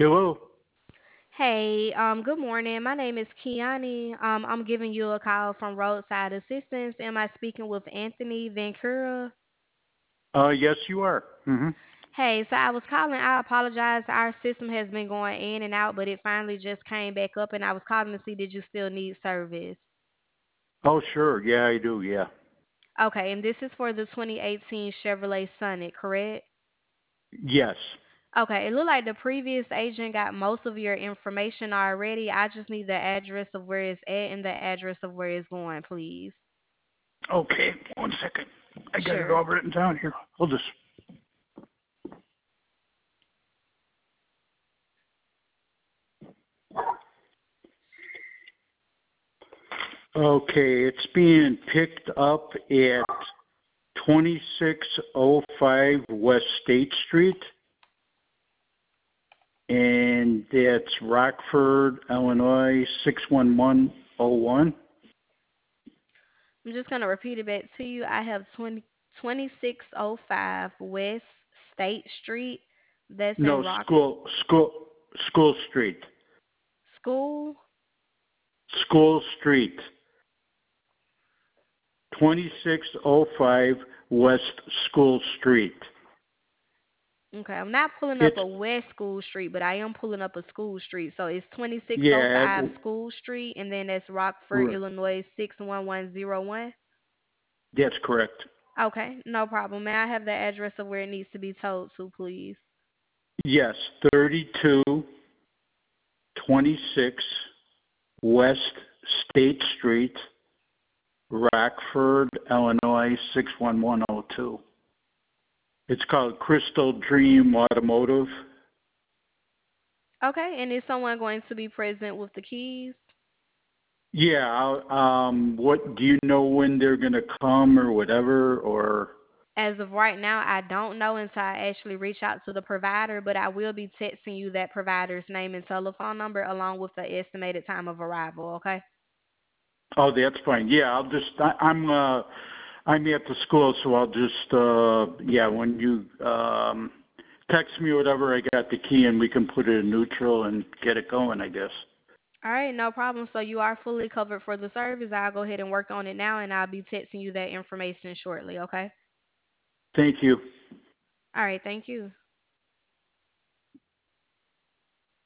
Hello. Hey, good morning. My name is Kiani. I'm giving you a call from Roadside Assistance. Am I speaking with Anthony Vancura? Yes, you are. Hey, so I was calling. I apologize. Our system has been going in and out, but it finally just came back up, and I was calling to see did you still need service? Oh, sure. Yeah, I do. Yeah. Okay, and this is for the 2018 Chevrolet Sonic, correct? Yes. Okay, it looked like the previous agent got most of your information already. I just need the address of where it's at and the address of where it's going, please. Okay. One second. I got it Sure. all written down here. Hold this. Okay. It's being picked up at 2605 West State Street, and that's Rockford, Illinois 61101. I'm just gonna repeat it back to you. I have 2605 West State Street. That's in No, Rock School Street. School. School Street. 2605 West School Street. Okay, I'm not pulling up It's a West School Street, but I am pulling up a School Street. So it's yeah, 2605 School Street, and then that's Rockford, Illinois 61101. that's correct. Okay, no problem. May I have the address of where it needs to be towed to, please? Yes, 3226 West State Street, Rockford, Illinois 61102. It's called Crystal Dream Automotive. Okay, and is someone going to be present with the keys? Yeah, what do you know when they're gonna come or whatever or As of right now, I don't know until I actually reach out to the provider, but I will be texting you that provider's name and telephone number along with the estimated time of arrival, okay? oh, that's fine. Yeah, I'm at the school, so I'll just yeah, when you text me or whatever, I got the key and we can put it in neutral and get it going, I guess. All right, no problem. So you are fully covered for the service. I'll go ahead and work on it now and I'll be texting you that information shortly, okay? Thank you. All right, thank you.